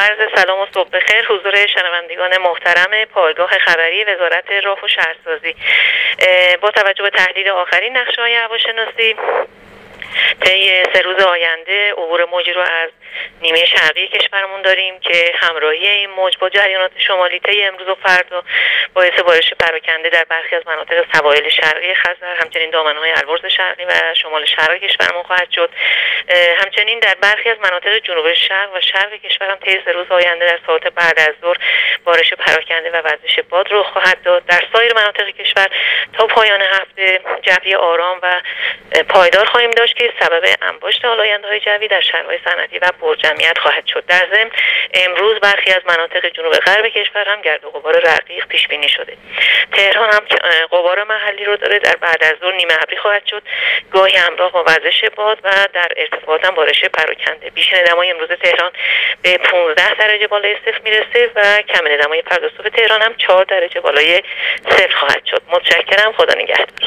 عرض سلام و صبح بخیر حضور شنوندگان محترم پایگاه خبری وزارت راه و شهرسازی. با توجه به تحلیل آخرین نقشه‌های هواشناسی طی 3 روز آینده عبور موجی رو از نیمه شرقی کشورمون داریم که همراهی این موج با جریانات شمالی طی امروز و فردا باعث بارش پراکنده در برخی از مناطق سواحل شرقی خزر، همچنین دامنه‌های البرز شرقی و شمال شرق کشورمون خواهد شد. همچنین در برخی از مناطق جنوب شرق و شرق کشورم طی 3 روز آینده در ساعات بعد از ظهر بارش پراکنده و وزش باد رخ خواهد داد. در سایر مناطق کشور تا پایان هفته جوی آرام و پایدار خواهیم داشت که سبب انباشت آلاینده‌های جوی در شهرهای صنعتی و پرجمعیت خواهد شد. در ضمن امروز برخی از مناطق جنوب غرب کشور هم گرد و غبار رقیق پیش بینی شده. تهران هم غبار محلی رو داره، در بعد از ظهر نیمه ابری خواهد شد، گاهی همراه با وزش باد و در ارتفاعات هم بارش پراکنده. بیشتر دمای امروز تهران به 15 درجه بالای صفر میرسه و کمین دمای فردا صبح تهران هم 4 درجه بالای صفر خواهد شد. متشکرم، خدا نگهدار.